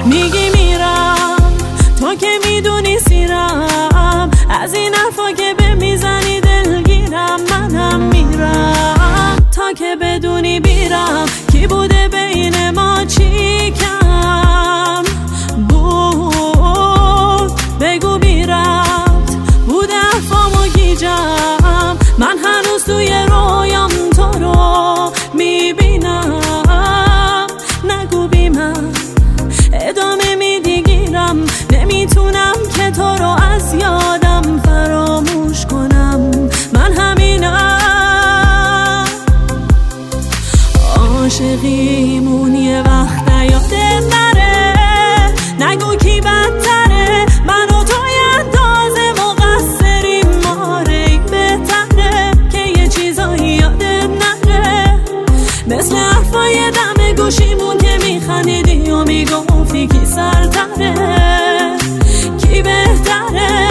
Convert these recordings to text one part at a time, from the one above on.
میگی میرم تو که میدونی سیرم، از این حرفا که به میزنی دلگیرم. منم میرم تا که بدونی بیرم کی بوده بین ما چی کم بود. بگو بیرفت بوده حرفامو گیجم، من هنوز توی رویام تو رو میبینم. نگو بی من ادامه میدی گیرم، نمیتونم که تو رو از یادم فراموش کنم. من همینم، عاشقیمون یه وقت یادت نره. نگو کی بدتره، من و تو یه اندازه مقصریم. ماره بهتره که یه چیزایی یادت نره، مثل حرفای دم گوشیمون که میخندیدی و میگفتی کی سرتره کی بهتره.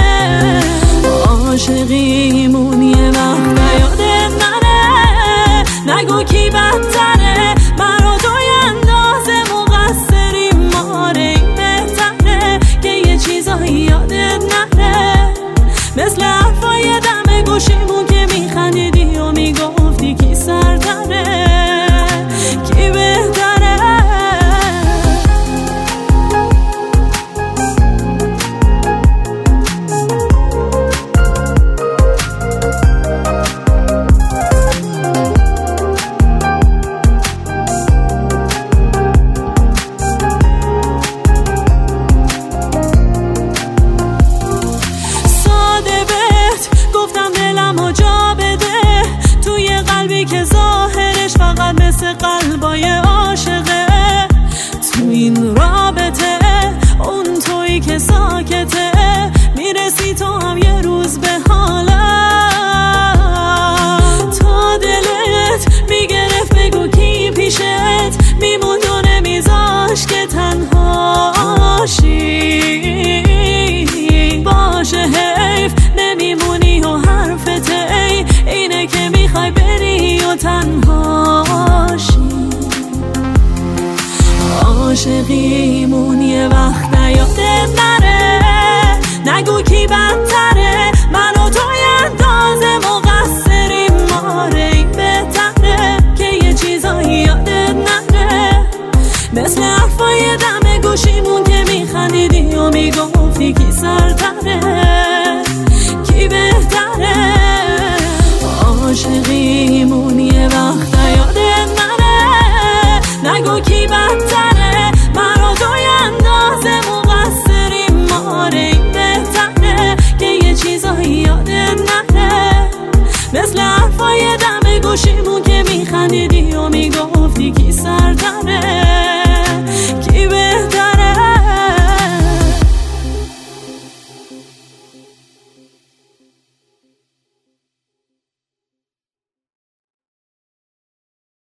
عاشقیمون یه وقت یادت نره. نگو کی بدتره، من و تو یه اندازه مقصریم. ماره بهتره که یه چیزایی یادت نره، مثل حرفای دم گوشیمون که میخندیدی و میگفتی کی سرتره کی بهتره. که ظاهرش فقط مثل قلبای عاشقه، تو این رابطه اون تویی که ساکته. میرسی تو هم یه روز به حالت، تا دلت میگرفت بگو کی پیشت میموند و نمیذاش که تنهاشی. باشه حیف نمیمونی و حرفت اینه که میخوای بری و تنهاشی. عاشقیمون یه وقت یادت نره. نگو کی بدتره، من و تو یه اندازه مقصریم. ماره بهتره که یه چیزایی یادت نره، مثل حرفای دم گوشیمون که میخندیدی و میگفتی کی سرتره کی بهتره. عاشقیمون یه وقت یادت نره. نگو کی بدتره، من و تو یه اندازه مقصریم. ماره بهتره که یه چیزایی یادت نره، مثل حرفای دم گوشیمون